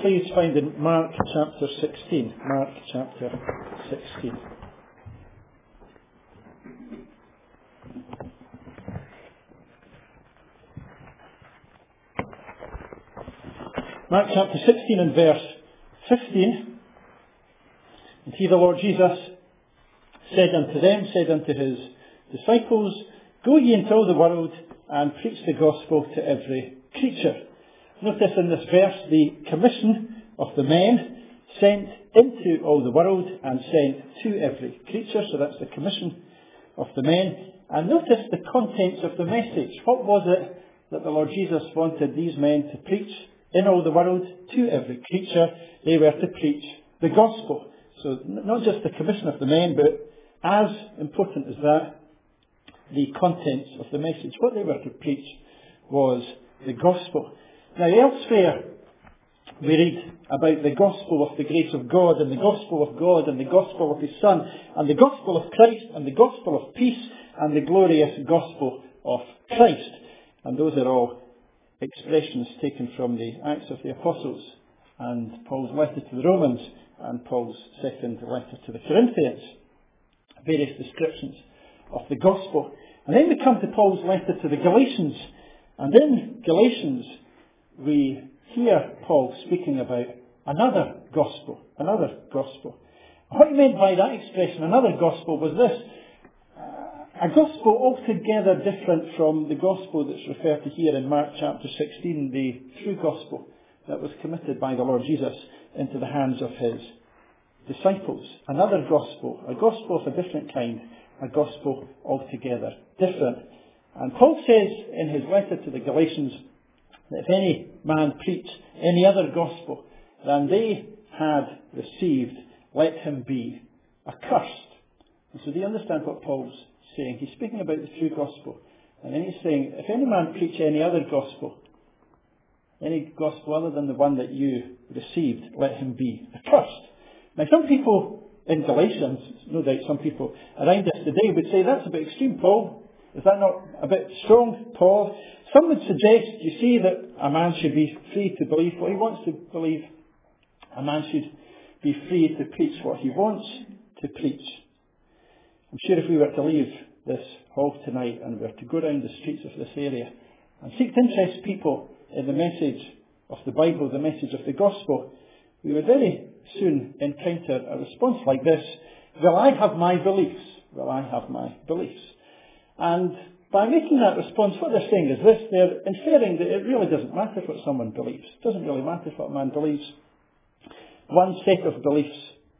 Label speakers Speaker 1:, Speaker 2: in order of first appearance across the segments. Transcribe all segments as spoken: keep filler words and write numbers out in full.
Speaker 1: please find in Mark chapter sixteen. Mark chapter sixteen. Mark chapter sixteen and verse fifteen. And he, the Lord Jesus, said unto them, said unto his disciples, Go ye into all the world and preach the gospel to every creature. Notice in this verse the commission of the men sent into all the world and sent to every creature. So that's the commission of the men. And notice the contents of the message. What was it that the Lord Jesus wanted these men to preach in all the world to every creature? They were to preach the gospel. So not just the commission of the men, but as important as that, the contents of the message. What they were to preach was the gospel. Now elsewhere we read about the gospel of the grace of God and the gospel of God and the gospel of His Son and the gospel of Christ and the gospel of peace and the glorious gospel of Christ. And those are all expressions taken from the Acts of the Apostles and Paul's letter to the Romans and Paul's second letter to the Corinthians. Various descriptions of the gospel. And then we come to Paul's letter to the Galatians. And in Galatians we hear Paul speaking about another gospel. Another gospel. What he meant by that expression, another gospel, was this. A gospel altogether different from the gospel that's referred to here in Mark chapter sixteen, the true gospel that was committed by the Lord Jesus into the hands of His disciples. Another gospel, a gospel of a different kind, a gospel altogether different. And Paul says in his letter to the Galatians that if any man preach any other gospel than they had received, let him be accursed. And so do you understand what Paul's saying? He's speaking about the true gospel. And then he's saying, if any man preach any other gospel, any gospel other than the one that you received, let him be accursed. Now some people in Galatians, no doubt some people around us today would say, that's a bit extreme, Paul. Is that not a bit strong, Paul? Some would suggest, you see, that a man should be free to believe what he wants to believe. A man should be free to preach what he wants to preach. I'm sure if we were to leave this hall tonight and were to go around the streets of this area and seek to interest people in the message of the Bible, the message of the gospel, we would very soon encounter a response like this: Will I have my beliefs? Will I have my beliefs? And by making that response, what they're saying is this: they're inferring that it really doesn't matter what someone believes. It doesn't really matter what a man believes. One set of beliefs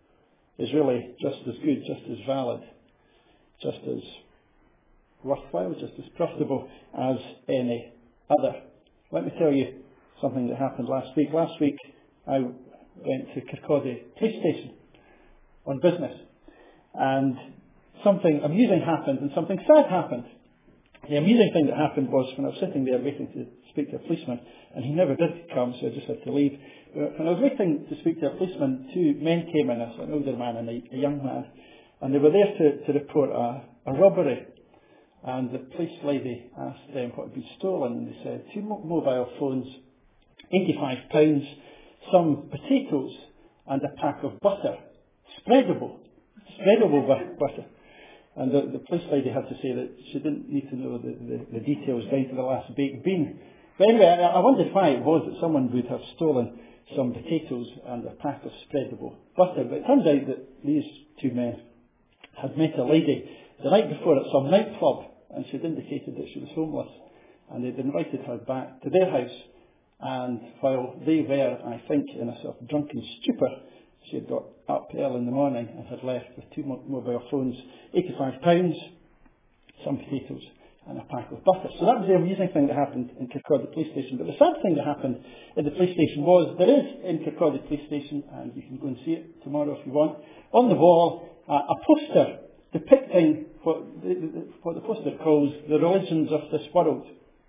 Speaker 1: is really just as good, just as valid, just as worthwhile, just as profitable as any other. Let me tell you something that happened last week. Last week I went to Kirkcaldy Police Station on business, and something amusing happened and something sad happened. The amusing thing that happened was when I was sitting there waiting to speak to a policeman, and he never did come, so I just had to leave. When I was waiting to speak to a policeman, two men came in, an older man and a, a young man, and they were there to, to report a, a robbery. And the police lady asked them what had been stolen, and they said two mobile phones, eighty-five pounds, some potatoes, and a pack of butter, spreadable, spreadable butter. And the, the police lady had to say that she didn't need to know the, the, the details down to the last baked bean. But anyway, I, I wondered why it was that someone would have stolen some potatoes and a pack of spreadable butter. But it turns out that these two men had met a lady the night before at some nightclub, and she'd indicated that she was homeless, and they'd invited her back to their house. And while they were, I think, in a sort of drunken stupor, she had got up early in the morning and had left with two mobile phones, eighty-five pounds, some potatoes, and a pack of butter. So that was the amusing thing that happened in Kirkcaldy Police Station. But the sad thing that happened in the police station was, there is in Kirkcaldy Police Station, and you can go and see it tomorrow if you want, on the wall, uh, a poster depicting what the, what the poster calls the religions of this world.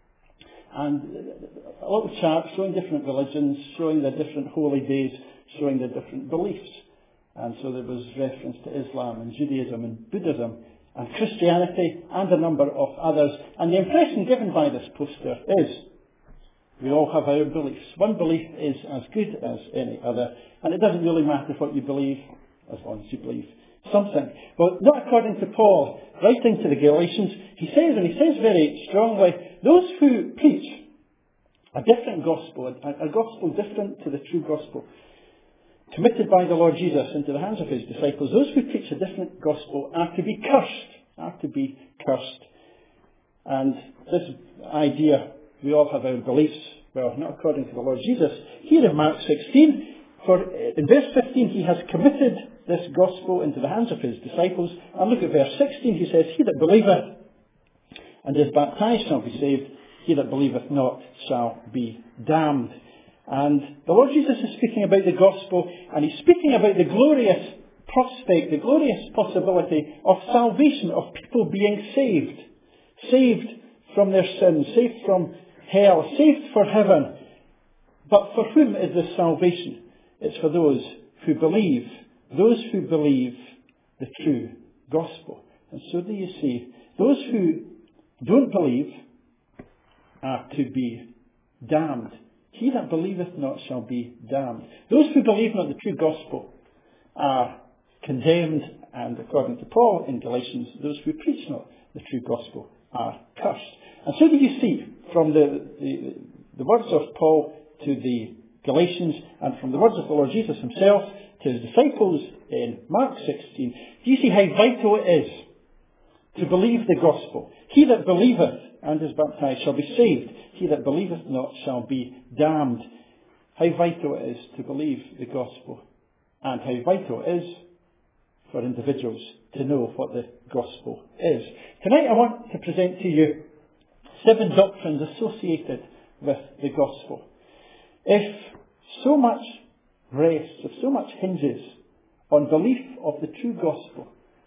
Speaker 1: And a little chart showing different religions, showing their different holy days, showing their different beliefs. And so there was reference to Islam and Judaism and Buddhism and Christianity and a number of others. And the impression given by this poster is We all have our beliefs. One belief is as good as any other, and it doesn't really matter what you believe, as long as you believe something. Well, not according to Paul. Writing to the Galatians, he says, and he says very strongly, those who preach a different gospel, a, a gospel different to the true gospel, committed by the Lord Jesus into the hands of his disciples, those who preach a different gospel are to be cursed, are to be cursed. And this idea, we all have our beliefs, well, not according to the Lord Jesus. Here in Mark sixteen, for in verse fifteen, he has committed this gospel into the hands of his disciples. And look at verse sixteen, he says, he that believeth and is baptized shall be saved, he that believeth not shall be damned. And the Lord Jesus is speaking about the gospel, and he's speaking about the glorious prospect, the glorious possibility of salvation, of people being saved. Saved from their sins, saved from hell, saved for heaven. But for whom is this salvation? It's for those who believe, those who believe the true gospel. And so do you see, those who don't believe are to be damned. He that believeth not shall be damned. Those who believe not the true gospel are condemned, and according to Paul in Galatians, those who preach not the true gospel are cursed. And so do you see from the, the, the words of Paul to the Galatians and from the words of the Lord Jesus himself to his disciples in Mark sixteen, do you see how vital it is to believe the gospel? He that believeth and is baptized shall be saved. He that believeth not shall be damned. How vital it is to believe the gospel, and how vital it is for individuals to know what the gospel is. Tonight I want to present to you seven doctrines associated with the gospel. If so much rests, if so much hinges on belief of the true gospel,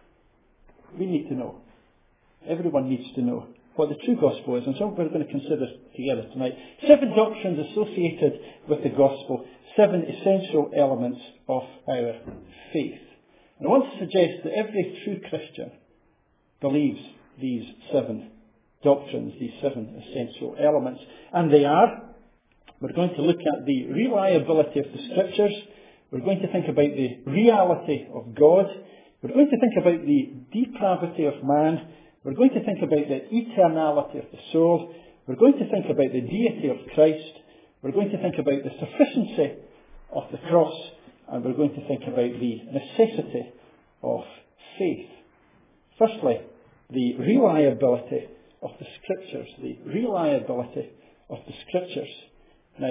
Speaker 1: we need to know. Everyone needs to know what the true gospel is, and so we're going to consider together tonight. Seven doctrines associated with the gospel, seven essential elements of our faith. And I want to suggest that every true Christian believes these seven doctrines, these seven essential elements. And they are, we're going to look at the reliability of the Scriptures. We're going to think about the reality of God. We're going to think about the depravity of man. We're going to think about the eternality of the soul. We're going to think about the deity of Christ. We're going to think about the sufficiency of the cross. And we're going to think about the necessity of faith. Firstly, the reliability of the Scriptures. The reliability of the Scriptures. Now,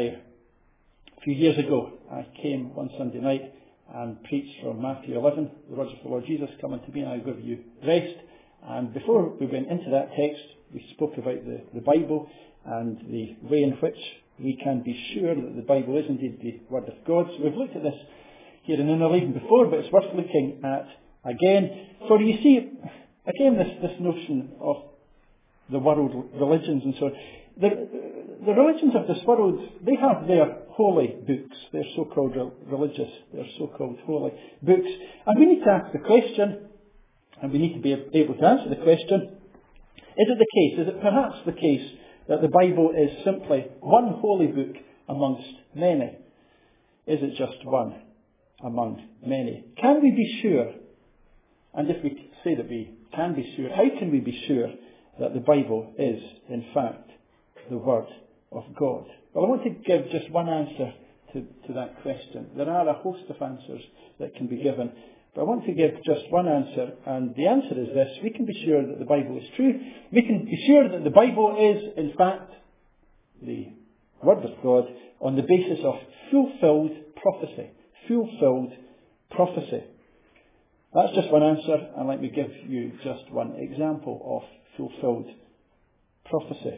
Speaker 1: a few years ago, I came one Sunday night and preached from Matthew eleven, the words of the Lord Jesus, "Come unto me and I will give you rest." And before we went into that text, we spoke about the, the Bible and the way in which we can be sure that the Bible is indeed the Word of God. So we've looked at this here in Inner Leiden before, but it's worth looking at again. For you see, again, this, this notion of the world religions and so on. The, the religions of this world, they have their holy books, their so-called religious, their so-called holy books. And we need to ask the question, and we need to be able to answer the question, is it the case, is it perhaps the case that the Bible is simply one holy book amongst many? Is it just one among many? Can we be sure, and if we say that we can be sure, how can we be sure that the Bible is, in fact, the Word of God? Well, I want to give just one answer to, to that question. There are a host of answers that can be given, but I want to give just one answer, and the answer is this: we can be sure that the Bible is true. We can be sure that the Bible is, in fact, the Word of God on the basis of fulfilled prophecy. Fulfilled prophecy. That's just one answer, and let me give you just one example of fulfilled prophecy.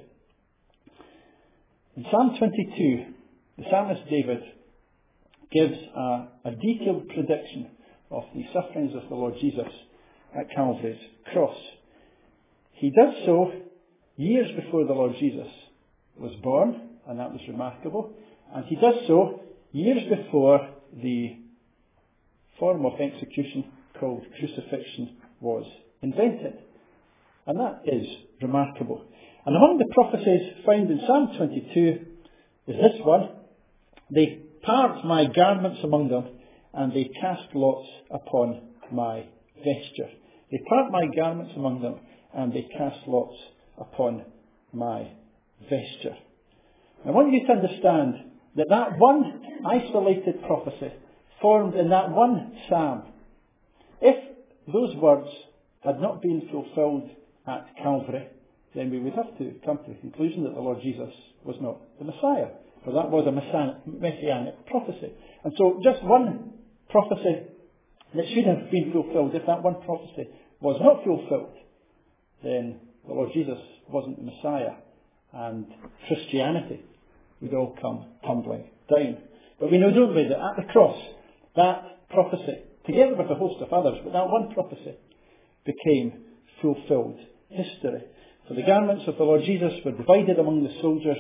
Speaker 1: In Psalm twenty-two, the psalmist David gives a, a detailed prediction of the sufferings of the Lord Jesus at Calvary's cross. He does so years before the Lord Jesus was born, and that was remarkable. And he does so years before the form of execution called crucifixion was invented. And that is remarkable. And among the prophecies found in Psalm twenty-two, is this one. They part my garments among them, and they cast lots upon my vesture. They part my garments among them, and they cast lots upon my vesture. I want you to understand that that one isolated prophecy formed in that one psalm, if those words had not been fulfilled at Calvary, then we would have to come to the conclusion that the Lord Jesus was not the Messiah. For that was a messianic prophecy. And so just one prophecy that should have been fulfilled, if that one prophecy was not fulfilled, then the Lord Jesus wasn't the Messiah, and Christianity would all come tumbling down. But we know, don't we, that at the cross, that prophecy, together with a host of others, but that one prophecy became fulfilled history. For the garments of the Lord Jesus were divided among the soldiers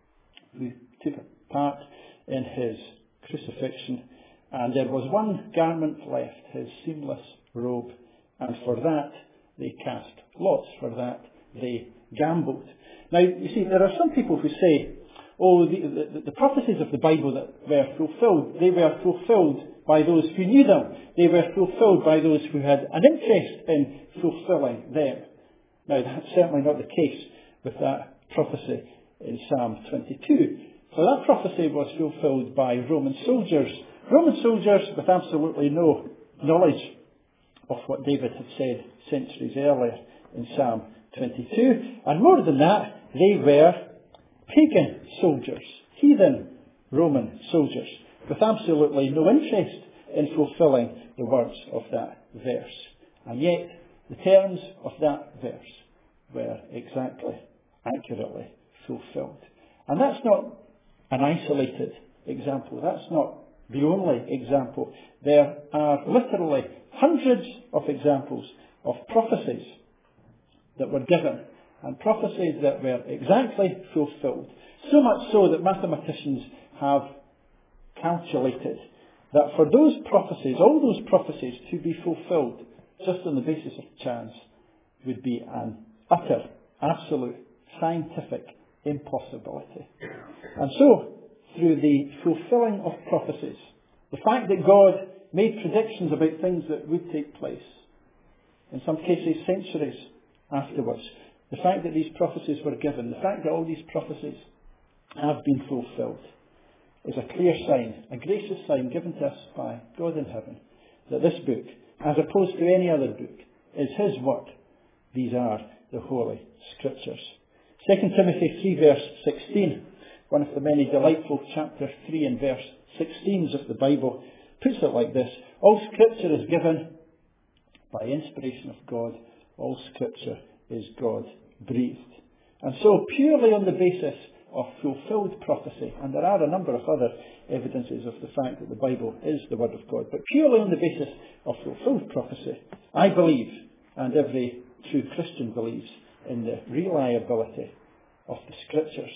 Speaker 1: who took part in his crucifixion, and there was one garment left, his seamless robe, and for that they cast lots, for that they gambled. Now, you see, there are some people who say, oh, the, the, the prophecies of the Bible that were fulfilled, they were fulfilled by those who knew them. They were fulfilled by those who had an interest in fulfilling them. Now, that's certainly not the case with that prophecy in Psalm twenty-two. For that prophecy was fulfilled by Roman soldiers. Roman soldiers with absolutely no knowledge of what David had said centuries earlier in Psalm twenty-two. And more than that, they were pagan soldiers, heathen Roman soldiers, with absolutely no interest in fulfilling the words of that verse. And yet, the terms of that verse were exactly, accurately fulfilled. And that's not an isolated example. That's not the only example. There are literally hundreds of examples of prophecies that were given, and prophecies that were exactly fulfilled. So much so that mathematicians have calculated that for those prophecies, all those prophecies to be fulfilled just on the basis of chance would be an utter, absolute, scientific impossibility. And so, through the fulfilling of prophecies, the fact that God made predictions about things that would take place, in some cases centuries afterwards, the fact that these prophecies were given, the fact that all these prophecies have been fulfilled, is a clear sign, a gracious sign given to us by God in heaven, that this book, as opposed to any other book, is His word. These are the Holy Scriptures. Second Timothy three verse sixteen, one of the many delightful chapter three and verse sixteens of the Bible, puts it like this: all Scripture is given by inspiration of God. All Scripture is God-breathed. And so, purely on the basis of fulfilled prophecy, and there are a number of other evidences of the fact that the Bible is the Word of God, but purely on the basis of fulfilled prophecy, I believe, and every true Christian believes, in the reliability of the Scriptures.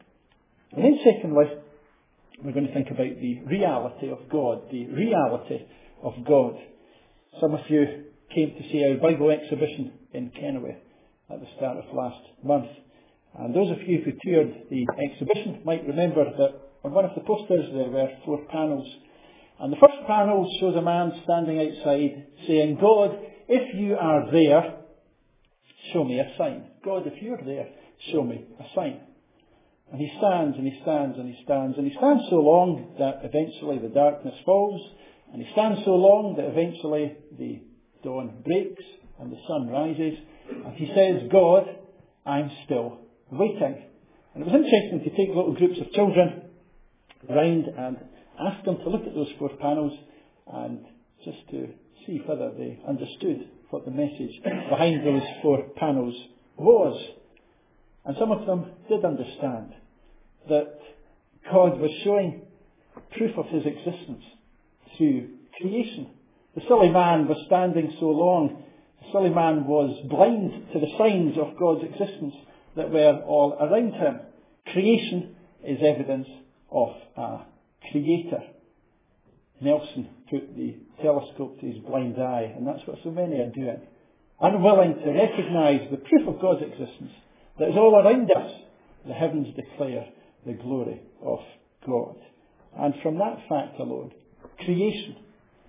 Speaker 1: And then secondly, we're going to think about the reality of God, the reality of God. Some of you came to see our Bible exhibition in Kenway at the start of last month. And those of you who toured the exhibition might remember that on one of the posters there were four panels. And the first panel shows a man standing outside saying, God, if you are there, show me a sign. God, if you're there, show me a sign. And he stands and he stands and he stands and he stands so long that eventually the darkness falls, and he stands so long that eventually the dawn breaks and the sun rises, and he says, God, I'm still waiting. And it was interesting to take little groups of children round and ask them to look at those four panels and just to see whether they understood what the message behind those four panels was. And some of them did understand that God was showing proof of His existence through creation. The silly man was standing so long, the silly man was blind to the signs of God's existence that were all around him. Creation is evidence of a creator. Nelson put the telescope to his blind eye, and that's what so many are doing. Unwilling to recognise the proof of God's existence that is all around us. The heavens declare the glory of God. And from that fact alone, creation,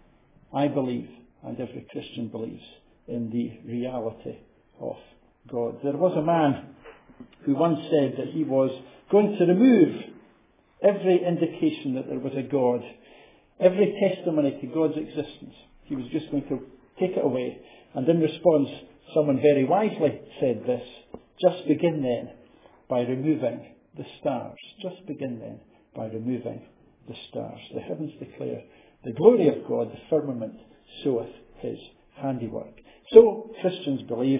Speaker 1: I believe, and every Christian believes, in the reality of God. There was a man who once said that he was going to remove every indication that there was a God, every testimony to God's existence. He was just going to take it away. And in response, someone very wisely said this: just begin then by removing the stars. Just begin then by removing the stars. The heavens declare the glory of God, the firmament showeth his handiwork. So Christians believe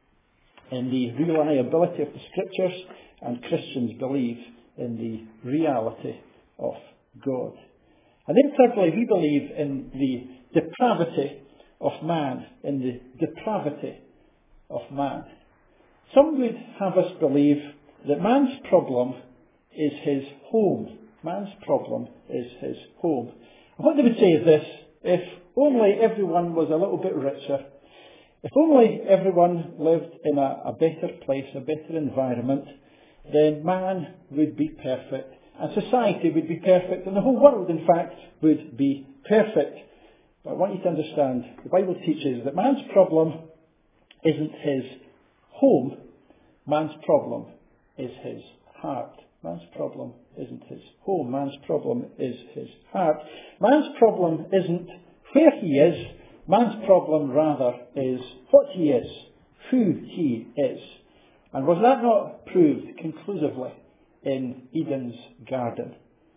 Speaker 1: in the reliability of the Scriptures, and Christians believe in the reality of God. And then thirdly, we believe in the depravity of man, in the depravity of man. Some would have us believe that man's problem is his home. Man's problem is his home. And what they would say is this: if only everyone was a little bit richer, if only everyone lived in a, a better place, a better environment, then man would be perfect, and society would be perfect, and the whole world, in fact, would be perfect. But I want you to understand, the Bible teaches that man's problem isn't his home. Man's problem is his heart. Man's problem isn't his home. Man's problem is his heart. Man's problem isn't where he is. Man's problem, rather, is what he is, who he is. And was that not proved conclusively in Eden's garden?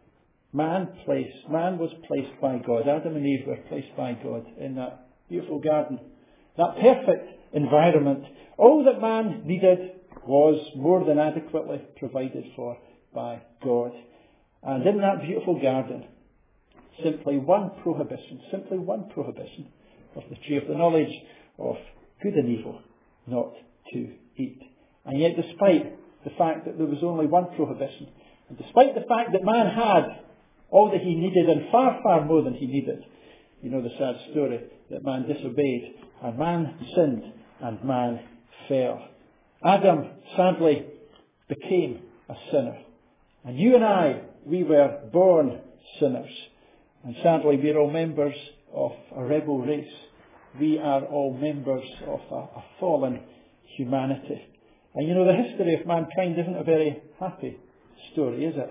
Speaker 1: Man placed, man was placed by God. Adam and Eve were placed by God in that beautiful garden, that perfect environment. All that man needed was more than adequately provided for by God. And in that beautiful garden, simply one prohibition, simply one prohibition of the tree of the knowledge of good and evil, not to eat. And yet, despite the fact that there was only one prohibition, and despite the fact that man had all that he needed and far, far more than he needed, you know the sad story that man disobeyed, and man sinned, and man fell. Adam sadly became a sinner. And you and I, we were born sinners. And sadly, we're all members of a rebel race. We are all members of a, a fallen humanity. And you know, the history of mankind isn't a very happy story, is it?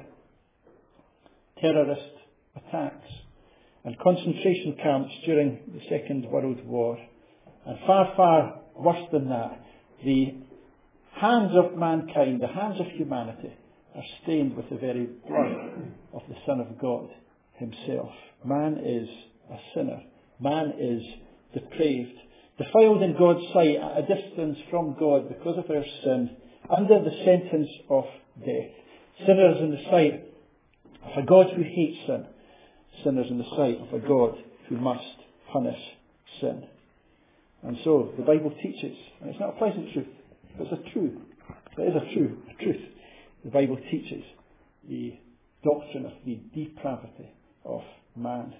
Speaker 1: Terrorist attacks and concentration camps during the Second World War. And far, far worse than that, the hands of mankind, the hands of humanity, are stained with the very blood of the Son of God himself. Man is a sinner. Man is depraved, defiled in God's sight, at a distance from God because of our sin, under the sentence of death. Sinners in the sight of a God who hates sin. Sinners in the sight of a God who must punish sin. And so the Bible teaches, and it's not a pleasant truth, but it's a truth. It is a true a truth. The Bible teaches the doctrine of the depravity of man.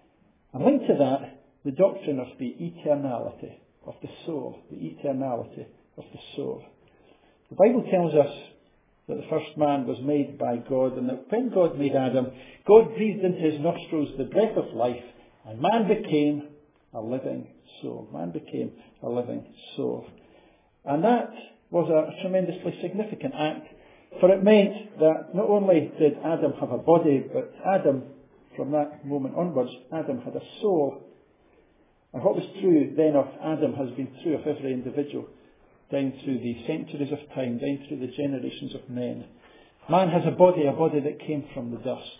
Speaker 1: And linked to that, the doctrine of the eternality of the soul. The eternality of the soul. The Bible tells us that the first man was made by God, and that when God made Adam, God breathed into his nostrils the breath of life, and man became a living soul. Man became a living soul. And that was a tremendously significant act, for it meant that not only did Adam have a body, but Adam, from that moment onwards, Adam had a soul. And what was true then of Adam has been true of every individual, down through the centuries of time, down through the generations of men. Man has a body, a body that came from the dust.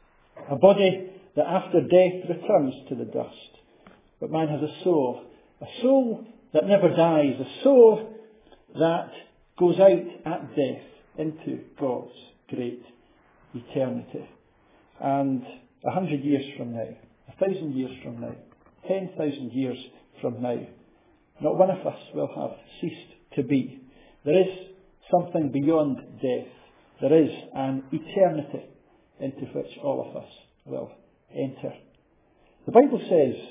Speaker 1: A body that after death returns to the dust. But man has a soul. A soul that never dies. A soul that goes out at death into God's great eternity. And a hundred years from now, a thousand years from now, ten thousand years from now, not one of us will have ceased to be. There is something beyond death. There is an eternity into which all of us will enter. The Bible says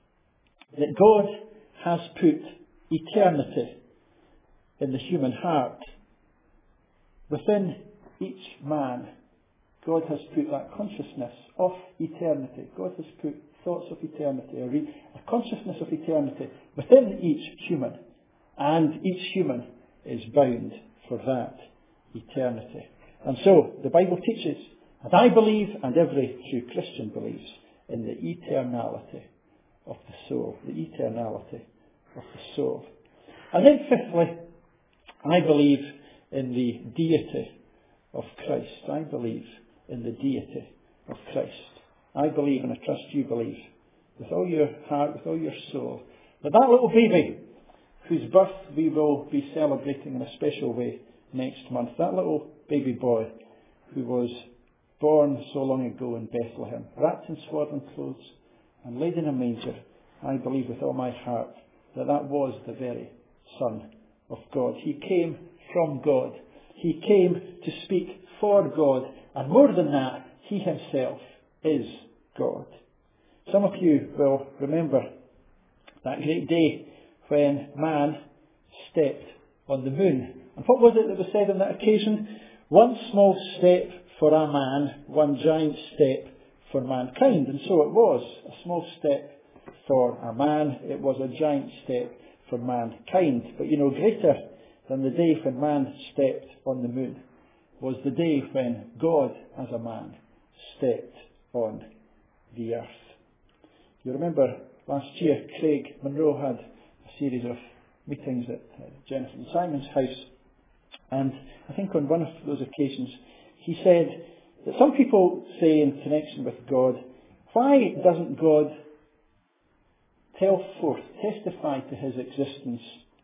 Speaker 1: that God has put eternity in the human heart. Within each man God has put that consciousness of eternity. God has put thoughts of eternity, a, re- a consciousness of eternity within each human. And each human is bound for that eternity. And so, the Bible teaches, and I believe, and every true Christian believes, in the eternality of the soul. The eternality of the soul. And then fifthly, I believe in the deity of Christ. I believe in the deity of Christ. I believe, and I trust you believe, with all your heart, with all your soul, that that little baby, whose birth we will be celebrating in a special way next month, that little baby boy who was born so long ago in Bethlehem, wrapped in swaddling clothes and laid in a manger, I believe with all my heart that that was the very Son of God. He came from God. He came to speak for God. And more than that, He Himself is God. Some of you will remember that great day when man stepped on the moon. And what was it that was said on that occasion? One small step for a man, one giant step for mankind. And so it was. A small step for a man, it was a giant step for mankind. But you know, greater than the day when man stepped on the moon was the day when God as a man stepped on the earth. You remember last year Craig Monroe had a series of meetings at uh, Jennifer and Simon's house, and I think on one of those occasions he said that some people say in connection with God, why doesn't God tell forth, testify to His existence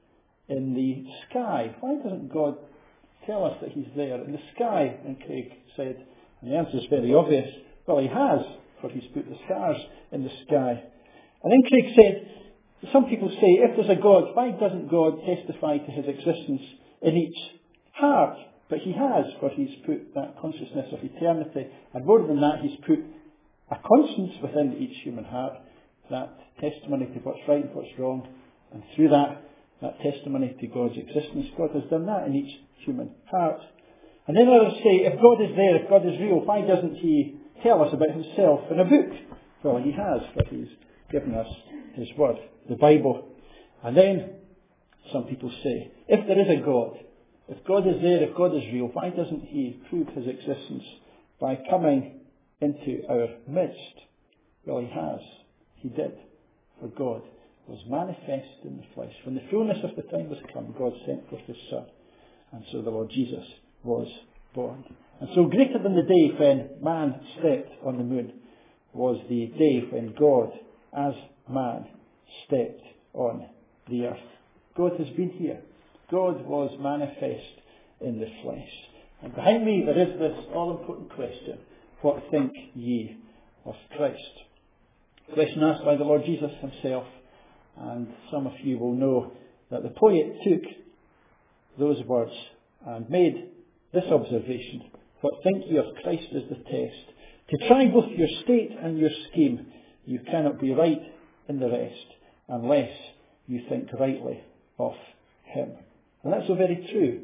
Speaker 1: in the sky? Why doesn't God tell us that He's there in the sky? And Craig said, and the answer is very obvious, well, He has, for He's put the stars in the sky. And then Craig said, some people say, if there's a God, why doesn't God testify to His existence in each heart? But He has, for He's put that consciousness of eternity, and more than that, He's put a conscience within each human heart, that testimony to what's right and what's wrong, and through that, that testimony to God's existence. God has done that in each human heart. And then others say, if God is there, if God is real, why doesn't He tell us about Himself in a book? Well, He has, for He's given us His Word, the Bible. And then some people say, if there is a God, if God is there, if God is real, why doesn't He prove His existence by coming into our midst? Well, He has. He did. For God was manifest in the flesh. When the fullness of the time was come, God sent forth His Son. And so the Lord Jesus was born. And so greater than the day when man stepped on the moon was the day when God, as man, stepped on the earth. God has been here. God was manifest in the flesh. And behind me there is this all-important question. What think ye of Christ? Question asked by the Lord Jesus Himself. And some of you will know that the poet took those words and made this observation. What think ye of Christ is the test. To try both your state and your scheme, you cannot be right in the rest unless you think rightly of Him. And that's so very true.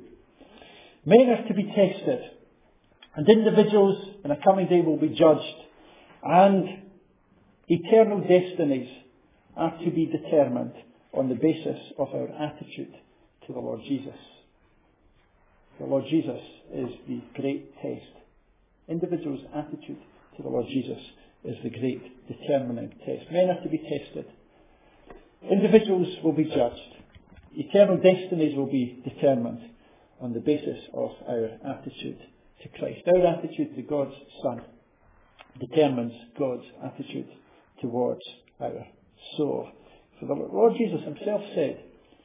Speaker 1: Men are to be tested, and individuals in a coming day will be judged, and eternal destinies are to be determined on the basis of our attitude to the Lord Jesus. The Lord Jesus is the great test. Individuals' attitude to the Lord Jesus is the great determining test. Men are to be tested. Individuals will be judged. Eternal destinies will be determined on the basis of our attitude to Christ. Our attitude to God's Son determines God's attitude towards our soul. For the Lord Jesus Himself said,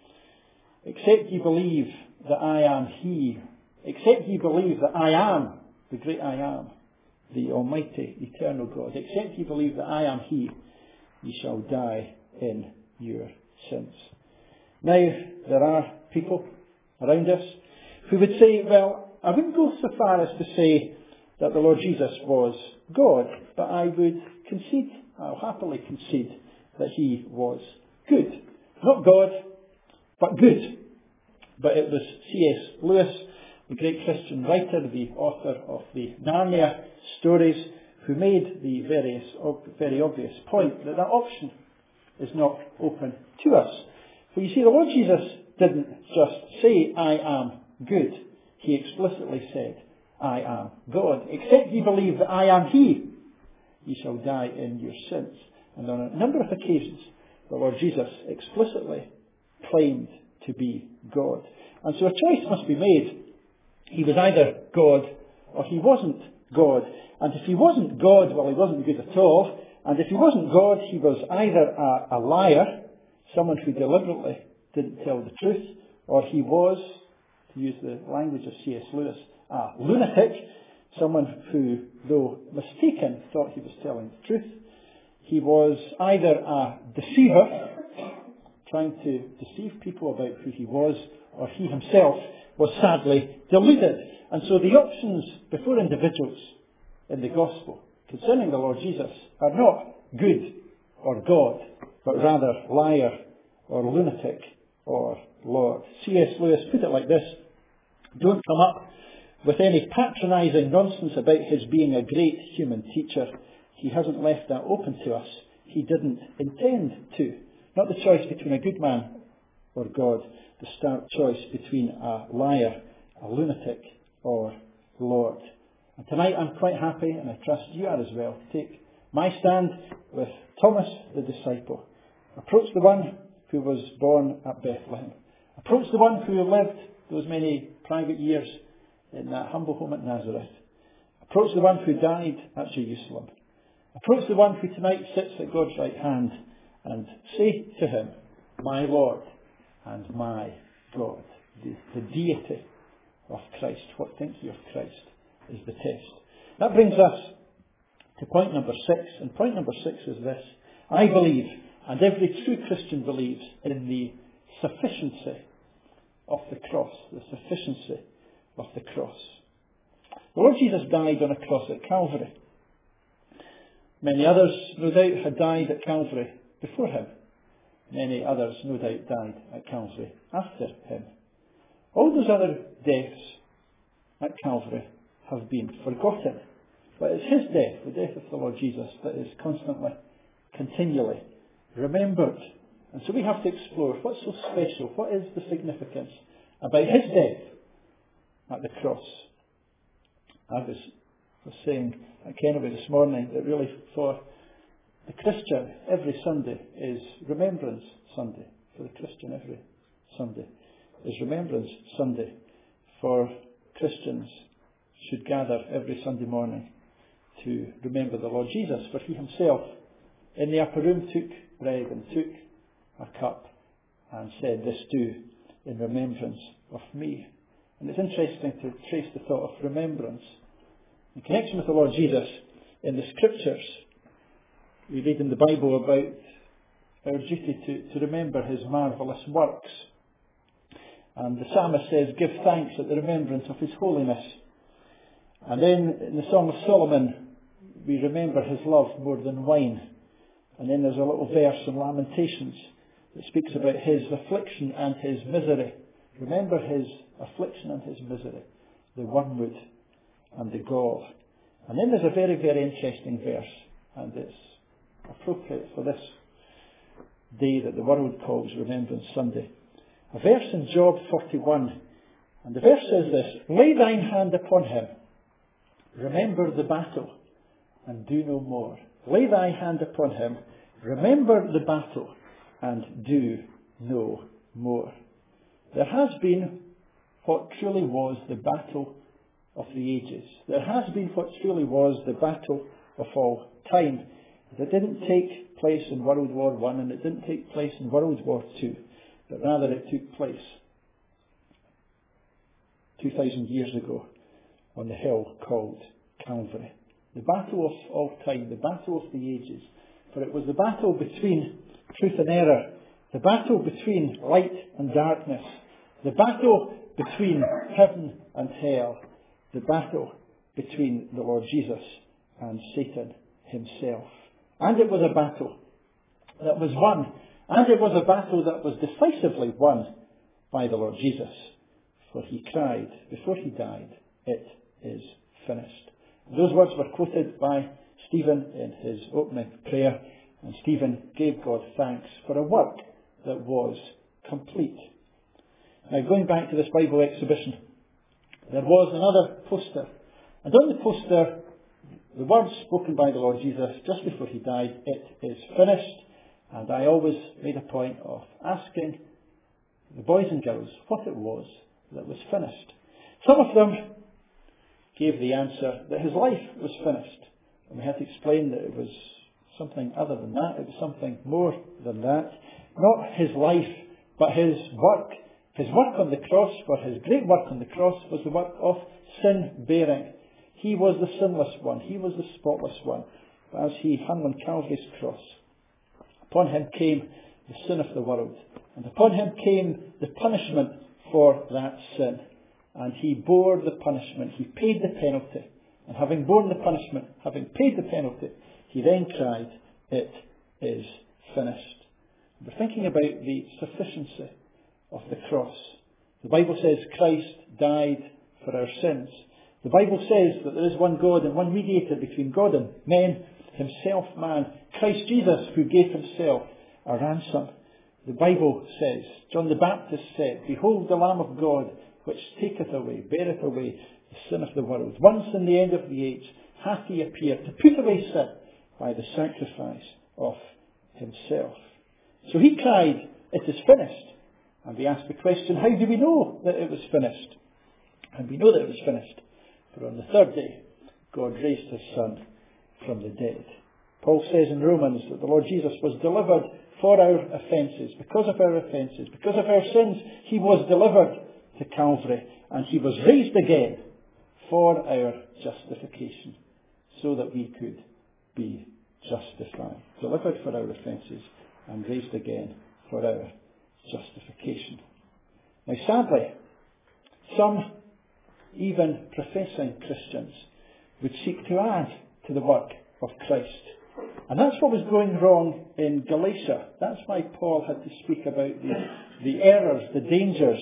Speaker 1: except ye believe that I am He, except ye believe that I am the great I am, the Almighty, eternal God, except ye believe that I am He, ye shall die in your sins. Now, there are people around us who would say, well, I wouldn't go so far as to say that the Lord Jesus was God, but I would concede, I'll happily concede that He was good. Not God, but good. But it was C S Lewis the great Christian writer, the author of the Narnia stories, who made the various, very obvious point that that option is not open to us. For you see, the Lord Jesus didn't just say, I am good. He explicitly said, I am God. Except ye believe that I am He, ye shall die in your sins. And on a number of occasions, the Lord Jesus explicitly claimed to be God. And so a choice must be made. He was either God or he wasn't God. And if he wasn't God, well, he wasn't good at all. And if he wasn't God, he was either a, a liar, someone who deliberately didn't tell the truth, or he was, to use the language of C S Lewis, a lunatic, someone who, though mistaken, thought he was telling the truth. He was either a deceiver, trying to deceive people about who he was, or he himself was sadly deluded. And so the options before individuals in the gospel concerning the Lord Jesus are not good or God, but rather liar or lunatic or Lord. C S Lewis put it like this: don't come up with any patronising nonsense about his being a great human teacher. He hasn't left that open to us. He didn't intend to. Not the choice between a good man or God, the stark choice between a liar, a lunatic, or Lord. And tonight I'm quite happy, and I trust you are as well, to take my stand with Thomas the disciple. Approach the one who was born at Bethlehem. Approach the one who lived those many private years in that humble home at Nazareth. Approach the one who died at Jerusalem. Approach the one who tonight sits at God's right hand and say to him, my Lord and my God. The, the deity of Christ. What think you of Christ is the test. That brings us to point number six. And point number six is this: I believe, and every true Christian believes, in the sufficiency of the cross. The sufficiency of the cross. The Lord Jesus died on a cross at Calvary. Many others, no doubt, had died at Calvary before him. Many others, no doubt, died at Calvary after him. All those other deaths at Calvary have been forgotten. But it's his death, the death of the Lord Jesus, that is constantly, continually remembered. And so we have to explore what's so special, what is the significance about his death at the cross. I was, was saying at Kennedy this morning that really for the Christian, every Sunday is Remembrance Sunday. For the Christian, every Sunday is Remembrance Sunday. For Christians should gather every Sunday morning to remember the Lord Jesus. For he himself, in the upper room, took bread and took a cup and said, this do in remembrance of me. And it's interesting to trace the thought of remembrance. In connection with the Lord Jesus, in the Scriptures, we read in the Bible about our duty to, to remember his marvellous works. And the psalmist says, give thanks at the remembrance of his holiness. And then in the Song of Solomon, we remember his love more than wine. And then there's a little verse in Lamentations that speaks about his affliction and his misery. Remember his affliction and his misery, the wormwood and the gall. And then there's a very, very interesting verse, and it's appropriate for this day that the world calls Remembrance Sunday. A verse in Job forty-one, and the verse says this: lay thine hand upon him, remember the battle, and do no more. Lay thy hand upon him, remember the battle, and do no more. There has been what truly was the battle of the ages. There has been what truly was the battle of all time. It didn't take place in World War One, and it didn't take place in World War Two, but rather it took place two thousand years ago on the hill called Calvary. The battle of all time, the battle of the ages. For it was the battle between truth and error, the battle between light and darkness, the battle between heaven and hell, the battle between the Lord Jesus and Satan himself. And it was a battle that was won, and it was a battle that was decisively won by the Lord Jesus. for he cried before he died, "It is finished." Those words were quoted by Stephen in his opening prayer, and Stephen gave God thanks for a work that was complete. Now, going back to this Bible exhibition, there was another poster, and on the poster, the words spoken by the Lord Jesus just before he died, "It is finished." And I always made a point of asking the boys and girls what it was that was finished. Some of them gave the answer that his life was finished. And we had to explain that it was something other than that. It was something more than that. Not his life, but his work. His work on the cross, for his great work on the cross, was the work of sin bearing. He was the sinless one. He was the spotless one. But as he hung on Calvary's cross, upon him came the sin of the world. And upon him came the punishment for that sin. And he bore the punishment. He paid the penalty. And having borne the punishment, having paid the penalty, he then cried, "It is finished." We're thinking about the sufficiency of the cross. The Bible says Christ died for our sins. The Bible says that there is one God and one mediator between God and men, himself man, Christ Jesus, who gave himself a ransom. The Bible says, John the Baptist said, "Behold the Lamb of God, which taketh away, beareth away the sin of the world. Once in the end of the age hath he appeared to put away sin by the sacrifice of himself." So he cried, "It is finished." And we ask the question, how do we know that it was finished? And we know that it was finished, for on the third day, God raised his Son from the dead. Paul says in Romans that the Lord Jesus was delivered for our offences, because of our offences, because of our sins, he was delivered to Calvary, and he was raised again for our justification, so that we could be justified. Delivered for our offences and raised again for our justification. Now, sadly, some, even professing Christians, would seek to add to the work of Christ. And that's what was going wrong in Galatia. That's why Paul had to speak about the, the errors, the dangers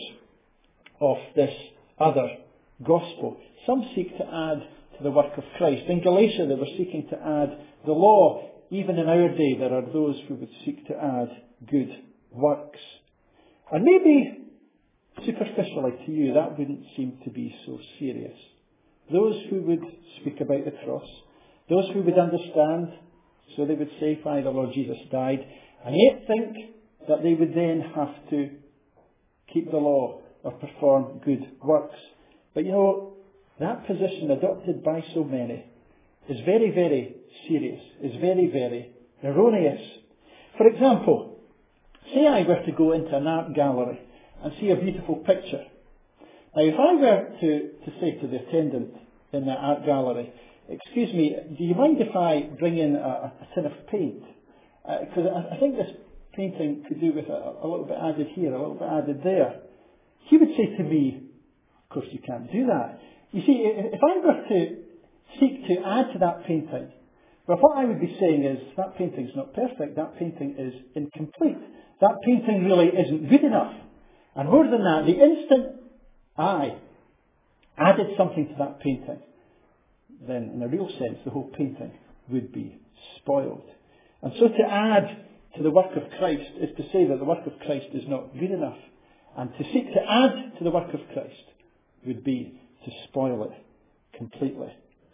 Speaker 1: of this other gospel. Some seek to add to the work of Christ. In Galatia, they were seeking to add the law. Even in our day, there are those who would seek to add good works. And maybe, superficially to you, that wouldn't seem to be so serious. Those who would speak about the cross, those who would understand, so they would say, "Why the Lord Jesus died," and yet think that they would then have to keep the law or perform good works. But you know, that position adopted by so many is very, very serious, is very, very erroneous. For example, say I were to go into an art gallery and see a beautiful picture. Now, if I were to, to say to the attendant in that art gallery, "Excuse me, do you mind if I bring in a, a tin of paint? Because uh, I, I think this painting could do with a, a little bit added here, a little bit added there." He would say to me, "Of course you can't do that." You see, if I were to seek to add to that painting, well, what I would be saying is, that painting's not perfect, that painting is incomplete, that painting really isn't good enough. And more than that, the instant I added something to that painting, then in a real sense, the whole painting would be spoiled. And so to add to the work of Christ is to say that the work of Christ is not good enough. And to seek to add to the work of Christ would be to spoil it completely.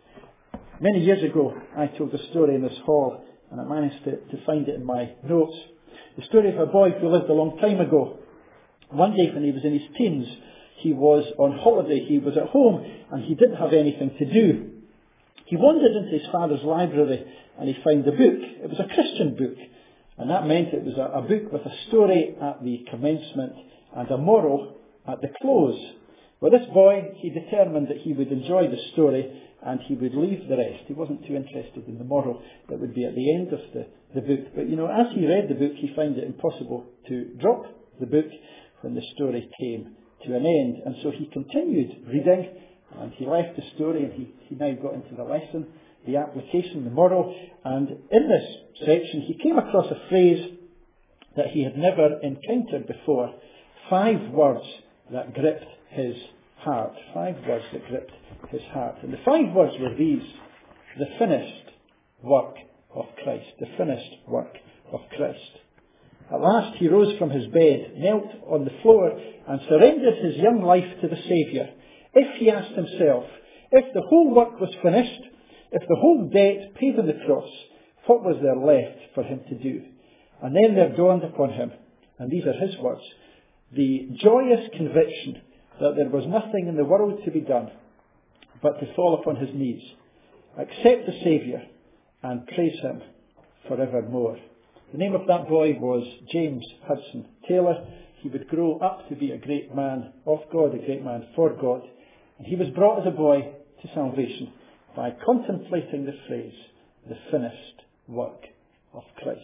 Speaker 1: Many years ago, I told a story in this hall, and I managed to, to find it in my notes. The story of a boy who lived a long time ago. One day when he was in his teens, he was on holiday, he was at home, and he didn't have anything to do. He wandered into his father's library, and he found a book. It was a Christian book, and that meant it was a, a book with a story at the commencement and a moral at the close. Well, this boy, he determined that he would enjoy the story and he would leave the rest. He wasn't too interested in the moral that would be at the end of the, the book. But, you know, as he read the book, he found it impossible to drop the book when the story came to an end. And so he continued reading, and he left the story, and he, he now got into the lesson, the application, the moral. And in this section, he came across a phrase that he had never encountered before. Five words that gripped his heart. Five words that gripped his heart. And the five words were these: the finished work of Christ. The finished work of Christ. At last he rose from his bed, knelt on the floor, and surrendered his young life to the Saviour. If, he asked himself, if the whole work was finished, if the whole debt paid on the cross, what was there left for him to do? And then there dawned upon him, and these are his words, the joyous conviction that there was nothing in the world to be done but to fall upon his knees, accept the Saviour, and praise him forevermore. The name of that boy was James Hudson Taylor. He would grow up to be a great man of God, a great man for God. And he was brought as a boy to salvation by contemplating the phrase, the finished work of Christ.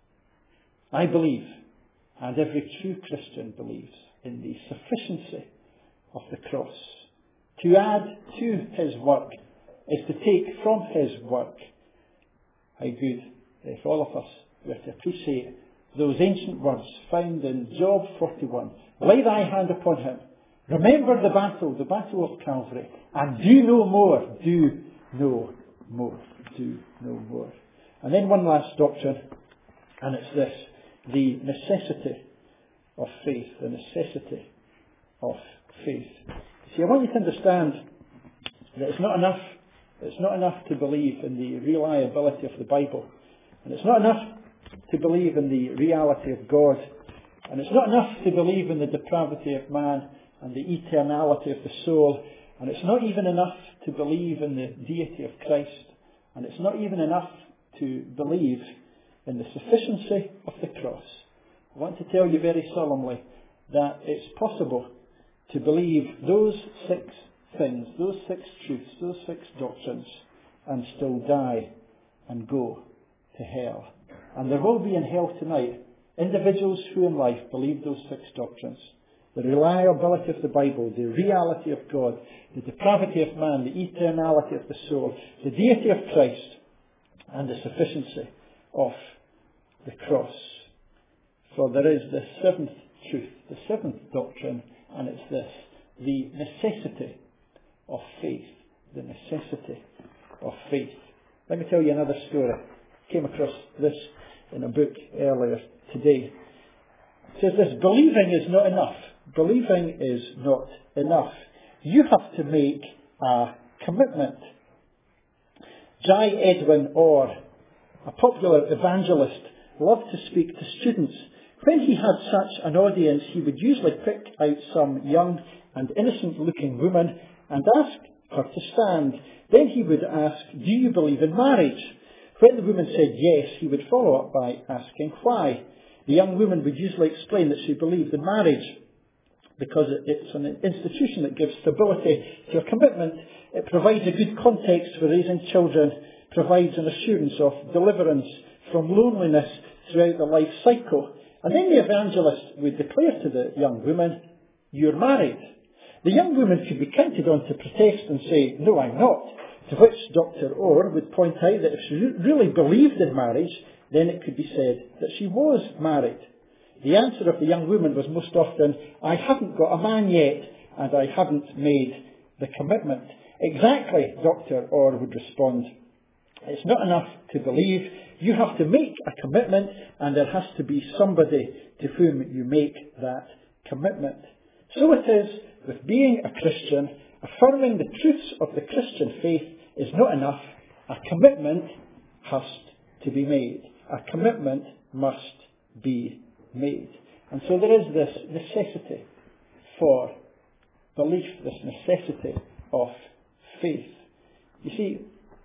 Speaker 1: I believe, and every true Christian believes, in the sufficiency of the cross. To add to his work is to take from his work. How good if all of us were to appreciate those ancient words found in Job forty-one. Lay thy hand upon him. Remember the battle, the battle of Calvary, and do no more. Do no more. Do no more. And then one last doctrine, and it's this: the necessity of faith. The necessity of faith. See, I want you to understand that it's not enough. It's not enough to believe in the reliability of the Bible, and it's not enough to believe in the reality of God, and it's not enough to believe in the depravity of man and the eternality of the soul, and it's not even enough to believe in the deity of Christ, and it's not even enough to believe in the sufficiency of the cross. I want to tell you very solemnly that it's possible to believe those six things, those six truths, those six doctrines, and still die and go to hell. And there will be in hell tonight individuals who in life believe those six doctrines. The reliability of the Bible, the reality of God, the depravity of man, the eternality of the soul, the deity of Christ, and the sufficiency of the cross. For there is the seventh truth, the seventh doctrine, and it's this: the necessity of faith. The necessity of faith. Let me tell you another story. I came across this in a book earlier today. It says this: believing is not enough. Believing is not enough. You have to make a commitment. J. Edwin Orr, a popular evangelist, loved to speak to students. When he had such an audience, he would usually pick out some young and innocent-looking woman and ask her to stand. Then he would ask, do you believe in marriage? When the woman said yes, he would follow up by asking why. The young woman would usually explain that she believed in marriage because it's an institution that gives stability to a commitment. It provides a good context for raising children, provides an assurance of deliverance from loneliness throughout the life cycle. And then the evangelist would declare to the young woman, you're married. The young woman could be counted on to protest and say, no, I'm not. To which Doctor Orr would point out that if she really believed in marriage, then it could be said that she was married. The answer of the young woman was most often, I haven't got a man yet, and I haven't made the commitment. Exactly, Doctor Orr would respond. It's not enough to believe. You have to make a commitment, and there has to be somebody to whom you make that commitment. So it is with being a Christian. Affirming the truths of the Christian faith is not enough. A commitment has to be made. A commitment must be made. And so there is this necessity for belief, this necessity of faith. You see,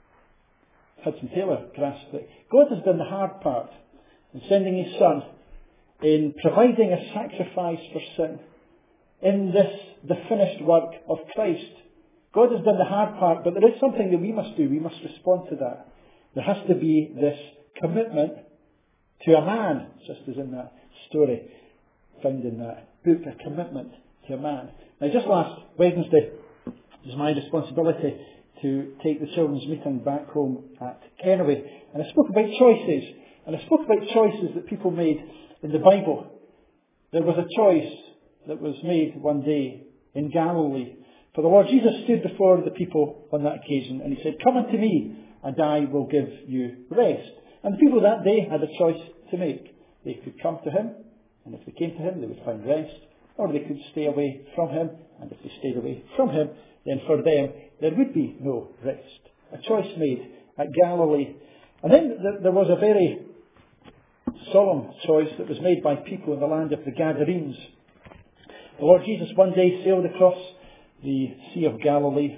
Speaker 1: Hudson Taylor grasped it. God has done the hard part in sending his Son, in providing a sacrifice for sin, in this, the finished work of Christ. God has done the hard part, but there is something that we must do. We must respond to that. There has to be this commitment to a man, just as in that story found in that book, a commitment to a man. Now, just last Wednesday, it was my responsibility to take the children's meeting back home at Kennoway. And I spoke about choices. And I spoke about choices that people made in the Bible. There was a choice that was made one day in Galilee. For the Lord Jesus stood before the people on that occasion, and he said, "Come unto me, and I will give you rest." And the people that day had a choice to make. They could come to him, and if they came to him, they would find rest. Or they could stay away from him, and if they stayed away from him, then for them there would be no rest. A choice made at Galilee. And then there was a very solemn choice that was made by people in the land of the Gadarenes. The Lord Jesus one day sailed across the Sea of Galilee,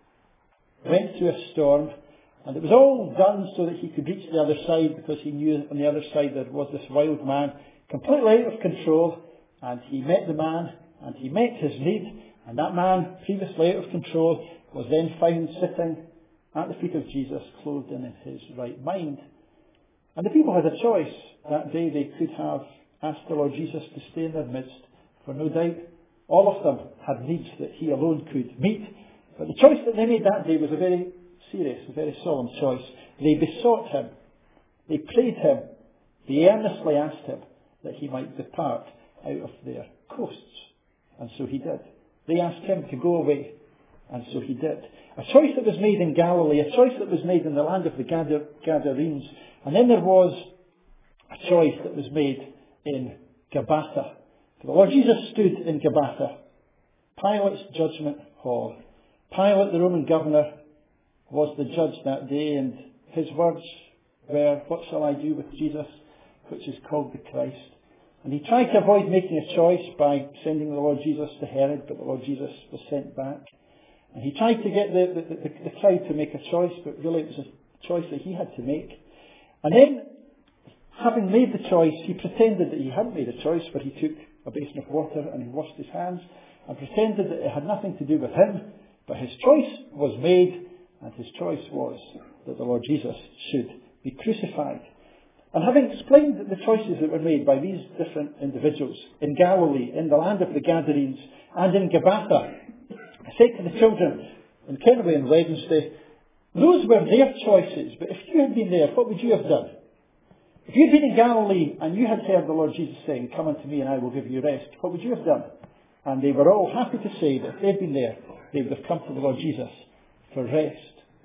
Speaker 1: went through a storm, and it was all done so that he could reach the other side, because he knew on the other side there was this wild man, completely out of control, and he met the man, and he met his need, and that man, previously out of control, was then found sitting at the feet of Jesus, clothed in his right mind. And the people had a choice that day. They could have asked the Lord Jesus to stay in their midst, for no doubt all of them had needs that he alone could meet. But the choice that they made that day was a very serious, a very solemn choice. They besought him, they prayed him, they earnestly asked him that he might depart out of their coasts. And so he did. They asked him to go away, and so he did. A choice that was made in Galilee, a choice that was made in the land of the Gadarenes, and then there was a choice that was made in Gabbatha. The Lord Jesus stood in Gabbatha, Pilate's judgment hall. Pilate, the Roman governor, was the judge that day, and his words were, "What shall I do with Jesus, which is called the Christ?" And he tried to avoid making a choice by sending the Lord Jesus to Herod, but the Lord Jesus was sent back. And he tried to get the, the, the, the crowd to make a choice, but really it was a choice that he had to make. And then, having made the choice, he pretended that he hadn't made a choice, for he took a basin of water and he washed his hands and pretended that it had nothing to do with him. But his choice was made, and his choice was that the Lord Jesus should be crucified. And having explained the choices that were made by these different individuals in Galilee, in the land of the Gadarenes, and in Gabbatha, I said to the children in Kenway on Wednesday, those were their choices, but if you had been there, what would you have done? If you'd been in Galilee and you had heard the Lord Jesus saying, "Come unto me and I will give you rest," what would you have done? And they were all happy to say that if they'd been there, they would have come to the Lord Jesus for rest.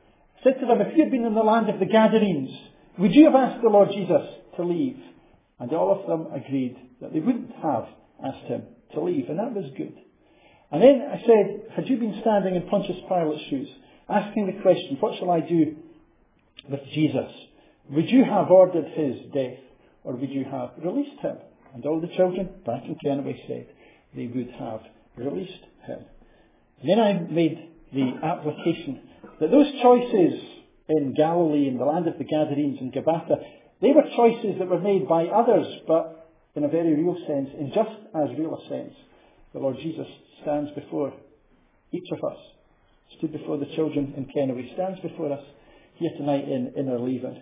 Speaker 1: I said to them, if you'd been in the land of the Gadarenes, would you have asked the Lord Jesus to leave? And all of them agreed that they wouldn't have asked him to leave, and that was good. And then I said, had you been standing in Pontius Pilate's shoes, asking the question, what shall I do with Jesus? Would you have ordered his death, or would you have released him? And all the children back in Kenway said they would have released him. And then I made the application that those choices in Galilee, in the land of the Gadarenes and Gabbatha, they were choices that were made by others, but in a very real sense, in just as real a sense, the Lord Jesus stands before each of us, stood before the children in Kenway, stands before us here tonight in Innerleithen.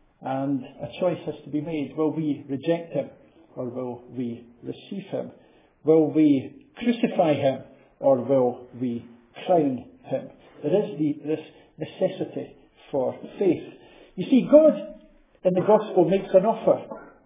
Speaker 1: And a choice has to be made. Will we reject him, or will we receive him? Will we crucify him, or will we crown him? There is the, this necessity for faith. You see, God in the gospel makes an offer,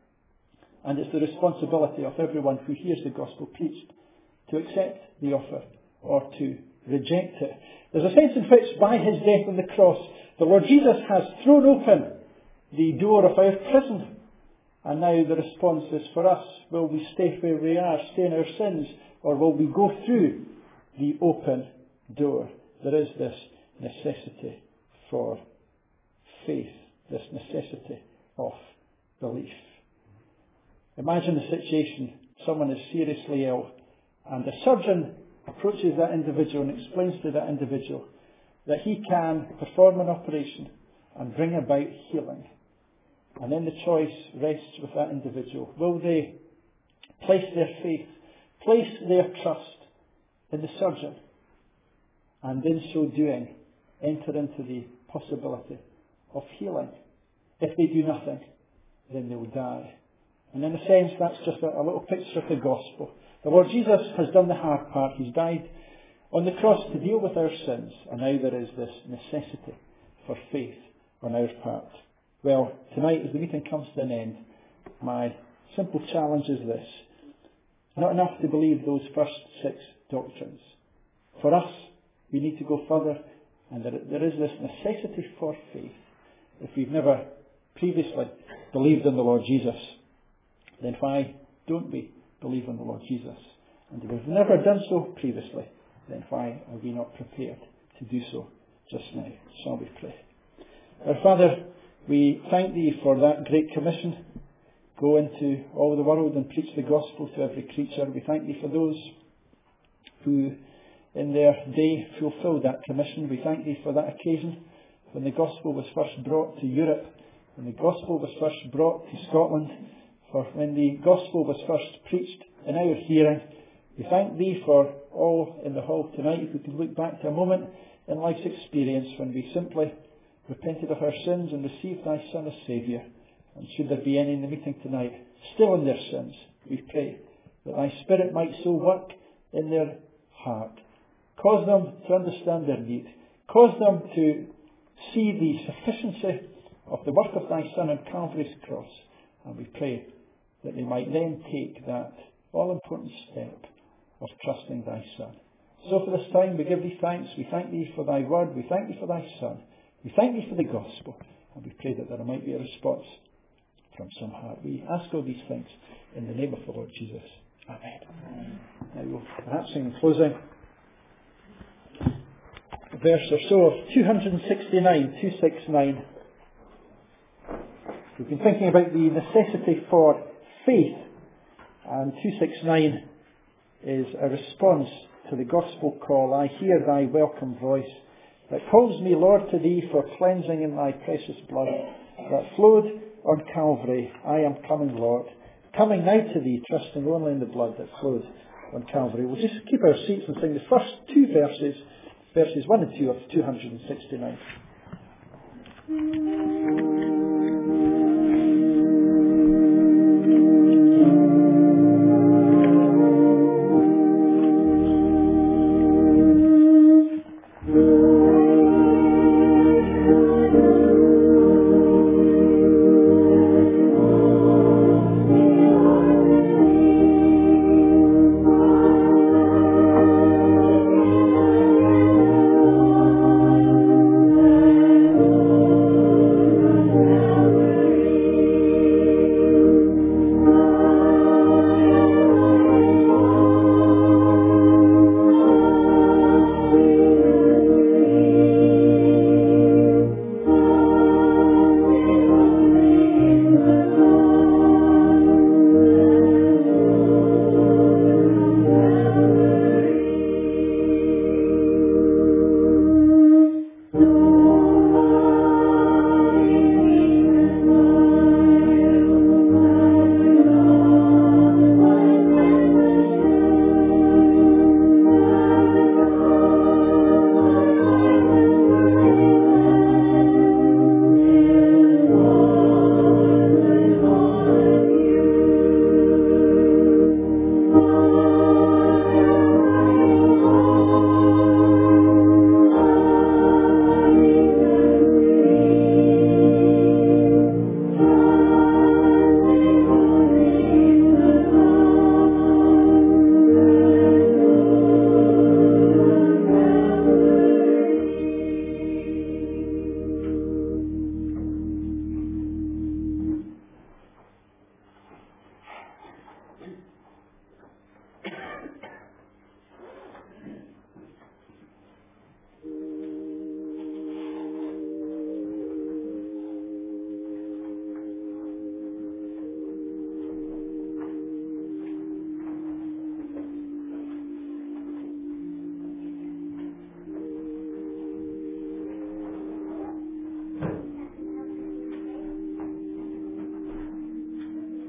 Speaker 1: and it's the responsibility of everyone who hears the gospel preached to accept the offer or to reject it. There's a sense in which by his death on the cross, the Lord Jesus has thrown open the door of our prison. And now the response is for us, will we stay where we are, stay in our sins, or will we go through the open door? There is this necessity for faith, this necessity of belief. Imagine the situation. Someone is seriously ill, and the surgeon approaches that individual and explains to that individual that he can perform an operation and bring about healing. And then the choice rests with that individual. Will they place their faith, place their trust in the surgeon, and in so doing, enter into the possibility of healing? If they do nothing, then they will die. And in a sense, that's just a, a little picture of the gospel. The Lord Jesus has done the hard part. He's died on the cross to deal with our sins, and now there is this necessity for faith on our part. Well, tonight as the meeting comes to an end, my simple challenge is this. Not enough to believe those first six doctrines. For us, we need to go further, and there, there is this necessity for faith. If we've never previously believed in the Lord Jesus, then why don't we believe in the Lord Jesus? And if we've never done so previously, then why are we not prepared to do so just now? Shall we pray? Our Father, we thank Thee for that great commission. Go into all the world and preach the gospel to every creature. We thank Thee for those who in their day fulfilled that commission. We thank Thee for that occasion when the gospel was first brought to Europe, when the gospel was first brought to Scotland, for when the gospel was first preached in our hearing. We thank Thee for all in the hall tonight. If we can look back to a moment in life's experience when we simply repented of our sins and received Thy Son as Saviour. And should there be any in the meeting tonight still in their sins, we pray that Thy Spirit might so work in their heart. Cause them to understand their need. Cause them to see the sufficiency of the work of Thy Son on Calvary's cross. And we pray that they might then take that all-important step of trusting Thy Son. So for this time we give Thee thanks. We thank Thee for Thy word. We thank Thee for Thy Son. We thank Thee for the gospel. And we pray that there might be a response from some heart. We ask all these things in the name of the Lord Jesus. Amen. Amen. Now we'll perhaps in closing a verse or so of two sixty-nine, two sixty-nine. We've been thinking about the necessity for faith, and two sixty-nine is a response to the gospel call. I hear Thy welcome voice that calls me, Lord, to Thee for cleansing in Thy precious blood that flowed on Calvary. I am coming, Lord, coming now to Thee, trusting only in the blood that flowed on Calvary. We'll just keep our seats and sing the first two verses, verses one and two of two sixty-nine.